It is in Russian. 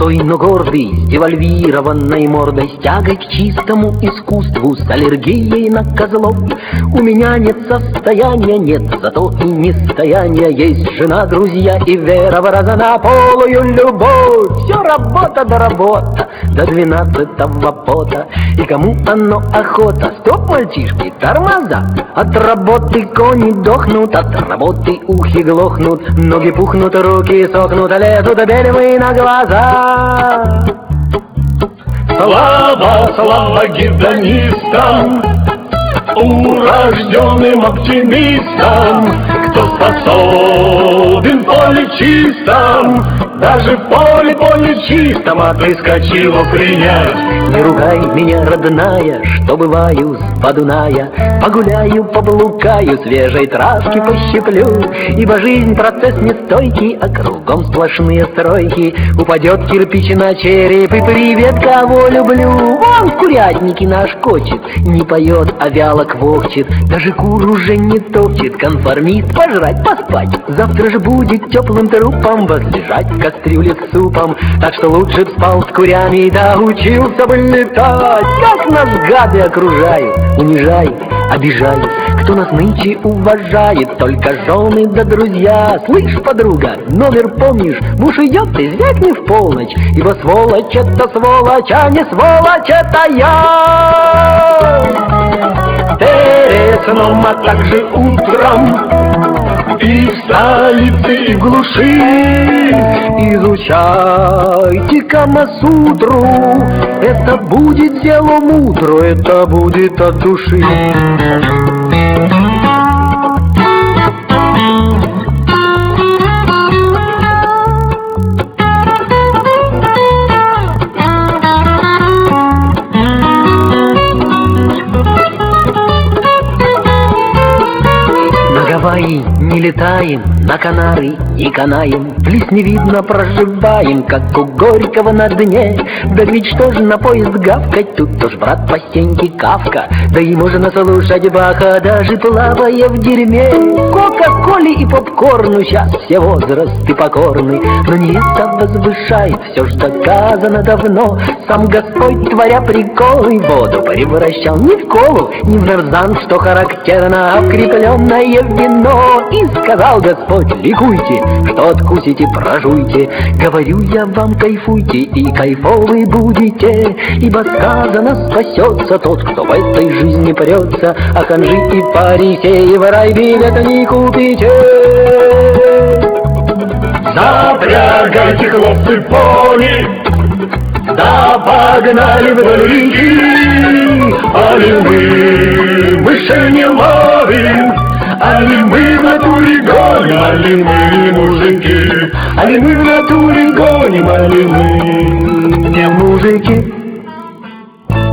Простой, но гордый, с девальвированной мордой, с тягой к чистому искусству, с аллергией на козлов. У меня нет состояния, нет, зато и нестояния. Есть жена, друзья и вера в разнополую любовь. Все работа да работа, до 12-го пота. И кому оно охота? Стоп, мальчишки, тормоза. От работы кони дохнут, от работы ухи глохнут, ноги пухнут, руки сохнут, а лезут белевые на глаза. Слава, слава гедонистам, урожденным оптимистам, кто способен в поле чистом, даже в поле чистом отыскать его принять. Не ругай меня, родная, что бываю с Подуная. Погуляю, поблукаю, свежей травки пощиплю, ибо жизнь процесс нестойкий, а кругом сплошные стройки. Упадет кирпич на череп, и привет, кого люблю. Вон в курятнике наш кочет, не поет, а вяло квохчет, даже кур уже не топчет. Конформист, пожрать, поспать, завтра же будет теплым трупом возлежать в кастрюле с супом. Так что лучше б спал с курями, да учился бы летать. Как нас гады окружают, унижают, обижают. Кто нас нынче уважает? Только жены да друзья. Слышь, подруга, номер помнишь? Муж идет, ты звякни в полночь, ибо сволочь это сволочь, а не сволочь это я. Перед сном, а также утром, и в столице, и в глуши изучайте Камасутру. Это будет дело мудро, это будет от души. Гавайи не летаем, на Канары и канаем, в лес не видно проживаем, как у Горького на дне. Да ведь что же на поезд гавкать, тут уж брат по стенке Кавка. Да и можно слушать Баха, даже плавая в дерьме. Кока-коле и попкорну сейчас все возрасты покорны, но не это возвышает, все ж доказано давно. Сам Господь, творя приколы, воду превращал не в колу, не в нарзан, что характерно, а в крепленное вино. И сказал Господь: ликуйте, что откусите, прожуйте. Говорю я вам, кайфуйте, и кайфовы будете, ибо сказано, спасется тот, кто в этой жизни прется, а ханжи и фарисеи в рай билета не купите. Запрягайте, хлопцы, пони, да погнали вдоль реки. Али мы мышей не ловим, али мы в натуре гоним, али мы мужики, али мы в натуре гоним, али мы не мужики.